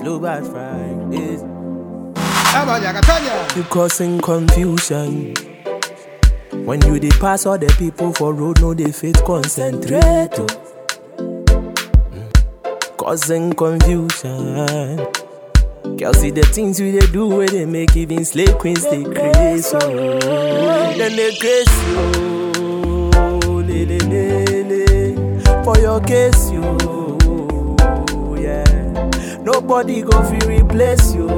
Blue Bad Fridays. You causing confusion. When you dey pass all the people for road, no they fit concentrate. Causing confusion. Girl, see the things we they do where they make even slave queens they crazy. Then they crazy, for your case, you, yeah. Nobody go fi replace you,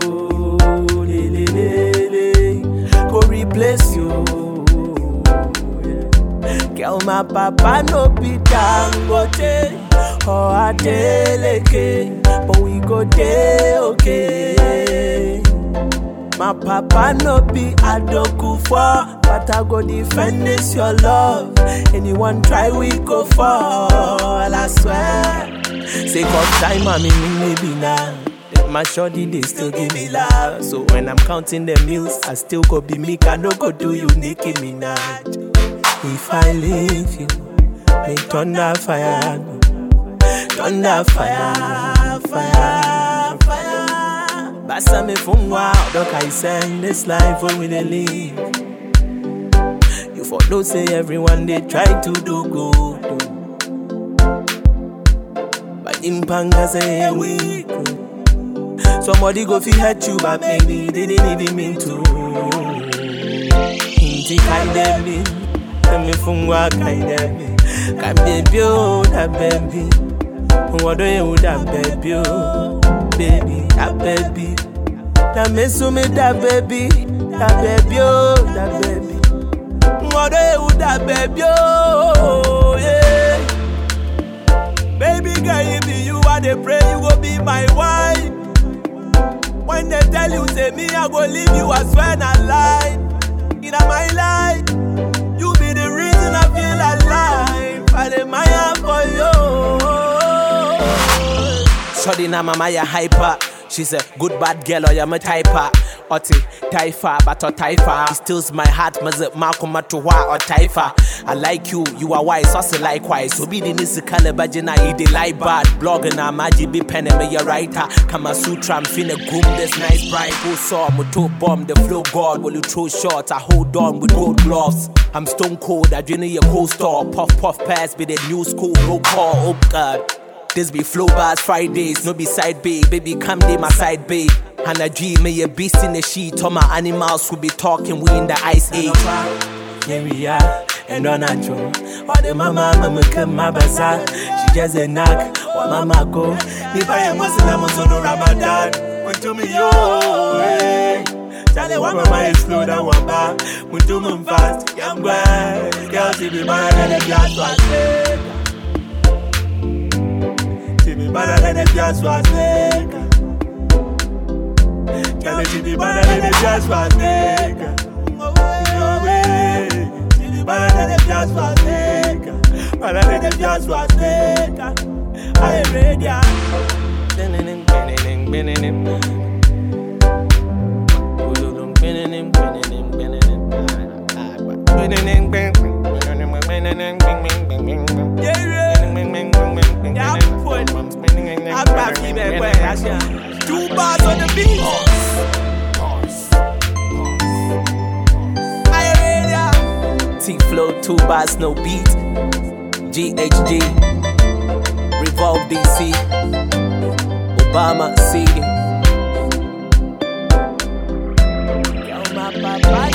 go replace you, yeah. Girl, my papa no be Dangote or Adeleke, but we go day okay. My papa no be Adokufo, but I go defend this your love. Anyone try, we go fall, I swear. Sake of time, I mean maybe now. My shorty, they still give me love. So when I'm counting the meals, I still go be me. I no go do you, Nicki Minaj. If I leave you, make thunder fire. Thunder fire, fire, fire. Basa me fungwa, dog I send this life for we they live. You for don't say everyone they try to do good. But in panga say we good. Somebody go fi hurt you, but maybe they didn't even mean to. Inti kaide me, me fungwa kaide me. Can baby oh that baby. What do you that baby oh, baby, that baby. That me so me that baby oh, that baby. What do you that baby oh, yeah. Baby girl, if you are the pray, you go be my wife. When they tell you say me, I go leave you, I swear not lie. In my life, you be the reason I feel alive. I admire for you. Shorty na mama ya hyper. She's a good bad girl or ya me typer. Oti taifa but or taifa. It steals my heart maze makoma to wa or taifa. I like you, you are wise, so say likewise. So be the nisi kalebajina I dey like bad. Blogger na maji be pen me ya writer. Kama Sutra I'm finna groom this nice bride. Who saw me to bomb the flow god. Will you throw shots? I hold on with gold gloves. I'm stone cold, I drink your cold store. Puff puff pass be the new school, no call, oh god. This be Flow Bars Fridays, no be side babe. Baby, come day my side babe. And I dream me a beast in the sheet. All my animals will be talking, we in the ice age. Here we are, and on a joke. What the mama come my bazaar. She just a knock, what mama go. If I am Muslim, I'm on Ramadan. Went to me, yo, hey. Tell you what mama is slow down, one back. Went to me fast, young boy. Girl, she be mad and the glass was dead. Better than the just was nigga. Girl, she be better than the just was nigga. No way. She be better than the just was nigga. Better than the just was nigga. I ain't ready. Two bars on the beat. T-Flow, 2 bars, no beat. GHG, Revolve DC, Obama City. Yo, my papa.